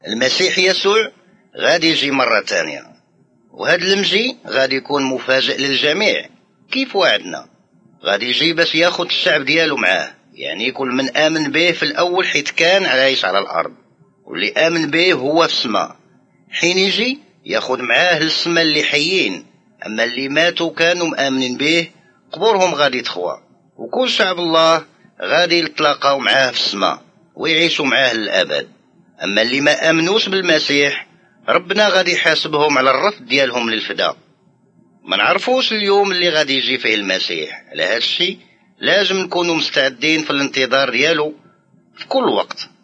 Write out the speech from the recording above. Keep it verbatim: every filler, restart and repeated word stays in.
المسيح يسوع غادي يجي مرة تانية، وهذا المجي غادي يكون مفاجئ للجميع. كيف وعدنا غادي يجي باش ياخد الشعب ديالو معاه، يعني كل من آمن به في الأول حيت كان عايش على الأرض، واللي آمن به هو في السماء. حين يجي ياخد معاه للسماء اللي حيين، أما اللي ماتوا كانوا مآمنين به قبورهم غادي تخوى، وكل شعب الله غادي يتلاقاو معاه في السماء ويعيشوا معاه للأبد. أما اللي ما آمنوش بالمسيح ربنا غادي يحاسبهم على الرفض ديالهم للفداء. ما نعرفوش اليوم اللي غادي يجي فيه المسيح، على هذا الشيء لازم نكونوا مستعدين في الانتظار ديالو في كل وقت.